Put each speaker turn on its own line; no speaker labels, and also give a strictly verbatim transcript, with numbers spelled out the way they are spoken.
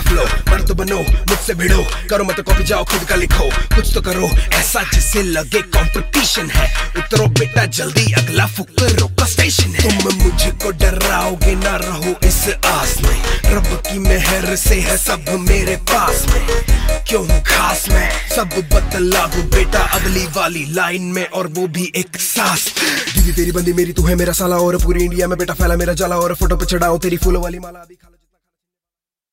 Flow, मर्द बनो मुझसे भिड़ो, करो मत कॉपी जाओ खुद का लिखो, कुछ तो करो ऐसा जिससे लगे कंपटीशन है, उतरो बेटा जल्दी अगला फुकरों का स्टेशन है। तुम मुझको डराओगे ना, रहो इस आस में, रब की मेहर से है सब मेरे पास में, क्यों खास मैं सब बतला दूं बेटा अगली वाली लाइन में, और वो भी एक सांस। दीदी तेरी बंदी मेरी तू है मेरा साला, और पूरी इंडिया में बेटा फैला मेरा जाला, और फोटो पे चढ़ाओ तेरी फूलों वाली माला।